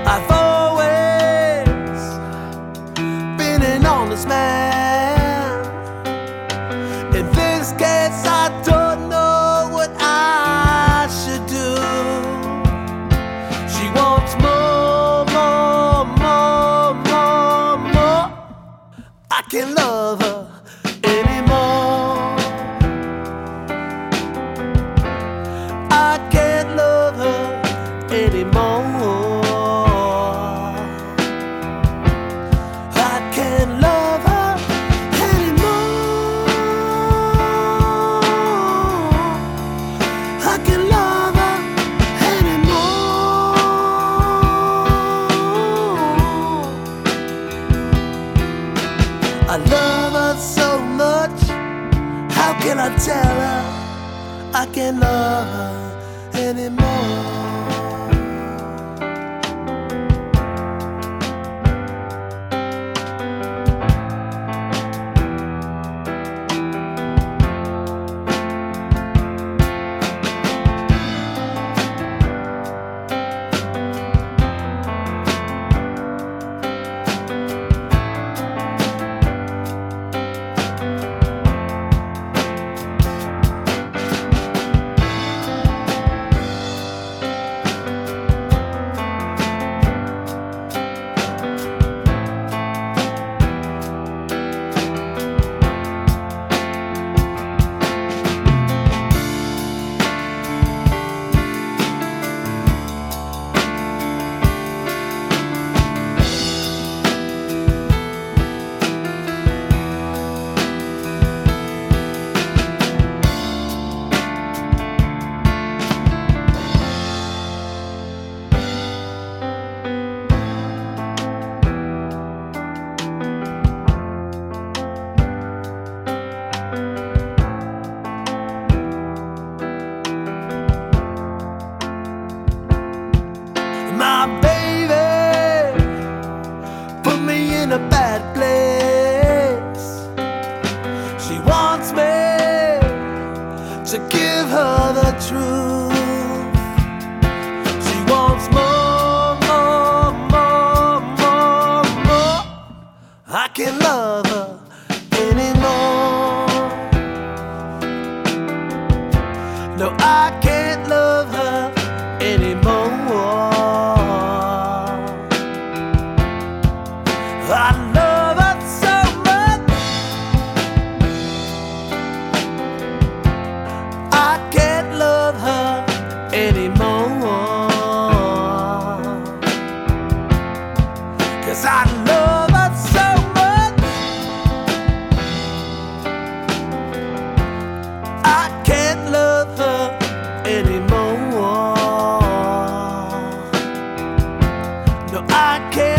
I've always been an honest man. In this case, I don't know what I should do. She wants more, more, more, more, more. I can't love her anymore. I can't love her anymore. I can't love her anymore. I can't love her anymore. I love her so much. How can I tell her I can't love her anymore? My baby put me in a bad place. She wants me to give her the truth. She wants more, more, more, more, more. I can't love her anymore. No, I can't love her anymore. I love her so much. I can't love her anymore. 'Cause I love her so much. I can't love her anymore. No, I can't.